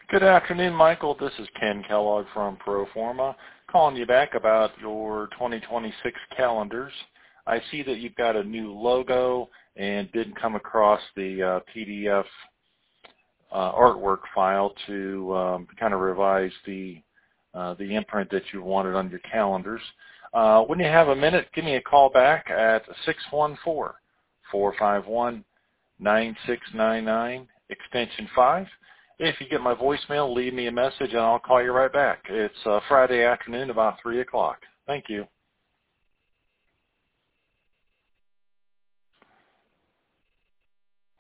Good afternoon, Michael. This is Ken Kellogg from Proforma, calling you back about your 2026 calendars. I see that you've got a new logo and didn't come across the PDF artwork file to kind of revise the imprint that you wanted on your calendars. When you have a minute, give me a call back at 614-451-9699, extension 5. If you get my voicemail, leave me a message and I'll call you right back. It's Friday afternoon about 3 o'clock. Thank you.